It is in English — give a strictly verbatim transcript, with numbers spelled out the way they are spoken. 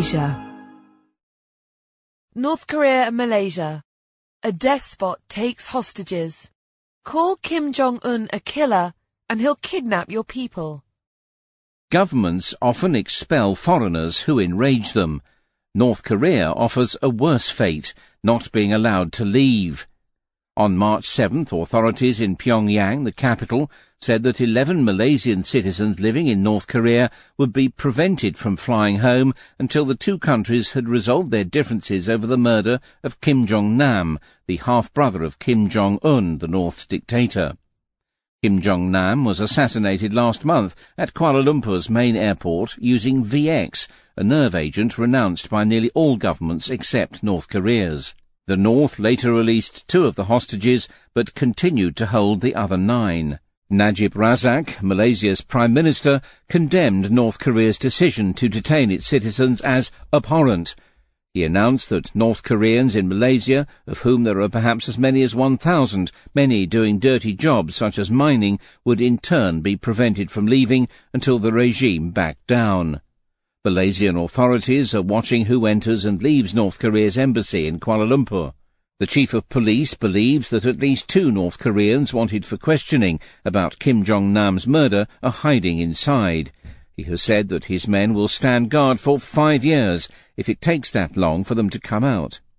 Malaysia. North Korea and Malaysia. A despot takes hostages. Call Kim Jong-un a killer and he'll kidnap your people. Governments often expel foreigners who enrage them. North Korea offers a worse fate, not being allowed to leave. On March seventh, authorities in Pyongyang, the capital, said that eleven Malaysian citizens living in North Korea would be prevented from flying home until the two countries had resolved their differences over the murder of Kim Jong-nam, the half-brother of Kim Jong-un, the North's dictator. Kim Jong-nam was assassinated last month at Kuala Lumpur's main airport using V X, a nerve agent renounced by nearly all governments except North Korea's. The North later released two of the hostages, but continued to hold the other nine. Najib Razak, Malaysia's Prime Minister, condemned North Korea's decision to detain its citizens as abhorrent. He announced that North Koreans in Malaysia, of whom there are perhaps as many as one thousand, many doing dirty jobs such as mining, would in turn be prevented from leaving until the regime backed down. Malaysian authorities are watching who enters and leaves North Korea's embassy in Kuala Lumpur. The chief of police believes that at least two North Koreans wanted for questioning about Kim Jong-nam's murder are hiding inside. He has said that his men will stand guard for five years if it takes that long for them to come out.